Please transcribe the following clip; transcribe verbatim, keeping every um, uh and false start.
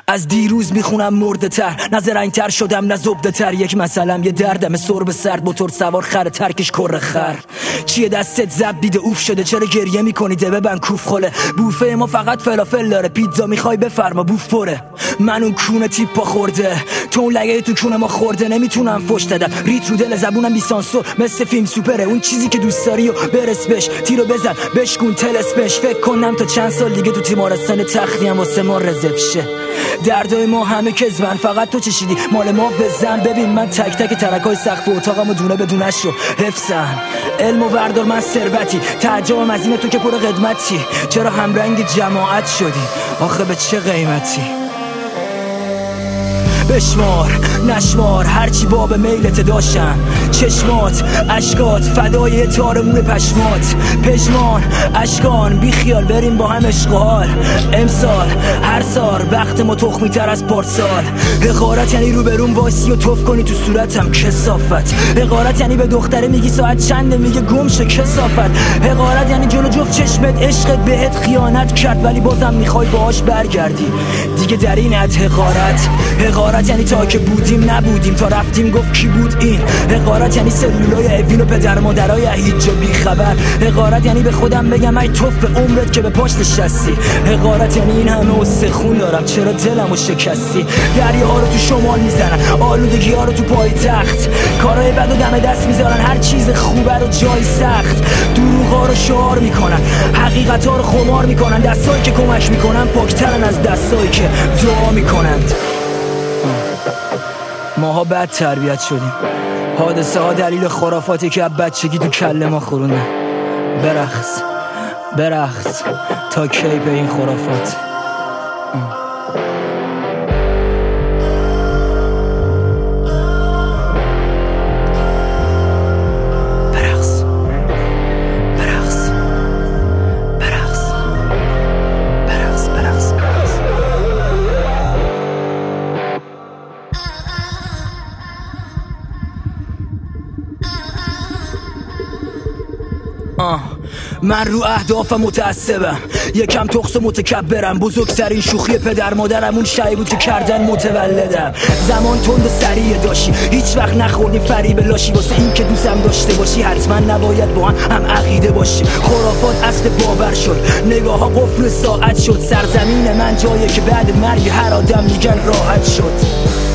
از دیروز میخونم مرده تر، نه زرنگ تر شدم نه زبده تر. یک مثلم یه دردم سرب سرد، موتور سوار خر ترکش کره خر. چیه دستت زب دیده اوف شده، چرا گریه میکنی ده ببن کوف خله. بوفه ما فقط فلافل داره، پیتزا میخوای بفرما بوف پره. من اون کونه تیپا خورده، تو اون لگه تو کونه ما خورده. نمیتونم فش دادم ریت رو دل زبونم بی سانسور، مثل فیلم سوپره. اون چیزی که دوست داری و برس بش، تیرو بزن بشکون تلسپش. فکر کنم تا چند سال دیگه تو تیمارستان تختی هم واسه ما رزرو شه. دردای ما همه کذبن، فقط تو چشیدی مال ما بزن. ببین من تک تک ترکای سقف اتاقمو دونه بدونش رو حفظم. علم و وردار من ثروتی، تعجبم از این تو که پر قدمتی. چرا همرنگ جماعت شدی آخه به چه قیمتی؟ بشمار نشمار هرچی باب میلت داشتم، چشمات اشکات فدای تار موی پشمات. پشمان اشکان بی خیال بریم با هم اشغال. امسال هر سال وقت ما تخمی تر از پارسال. حقارت یعنی رو برون واسی و توف کنی تو صورتم کثافت. حقارت یعنی به دختره میگی ساعت چنده میگه گم شه کثافت. حقارت یعنی جلو جفت چشمت عشقت بهت خیانت کرد ولی بازم میخوای باهاش برگردی. دیگه در اینت حقارت. حقارت یعنی تا که بودیم نبودیم، تا رفتیم گفت کی بود این. حقارت یعنی سلولای اوین و پدر مادرای هیچ جا بی خبر. حقارت یعنی به خودم بگم ای توف به عمرت که به پشت نشستی. حقارت یعنی این همه استخون دارم چرا دلمو شکستی. دریاها رو تو شمال میزنن، آلودگی ها رو تو پای تخت. کارهای بد و دم دست میذارن، هر چیز خوبه رو جای سخت. دروغا رو شعار میکنن، حقیقت ها رو خمار میکنن. دستایی که کمک میکنن پاکترن از دستایی که دعا میکنند. ماها بد تربیت شدیم، حادثه ها دلیل خرافاتی که از بچگی تو کله ما خوروندن. برقص برقص تا کی به این خرافات؟ آه. من رو اهدافم متعصبم، یکم تخص و متکبرم. بزرگترین شوخی پدر مادرم اون شایی بود که کردن متولدم. زمان تند و سریع داشتی، هیچ وقت نخوردی فریب لاشی. واسه این که دوستم داشته باشی حتما نباید با هم هم عقیده باشی. خرافات اصل باور شد، نگاه ها قفل ساعت شد. سرزمین من جایی که بعد مرگ هر آدم میگن راحت شد.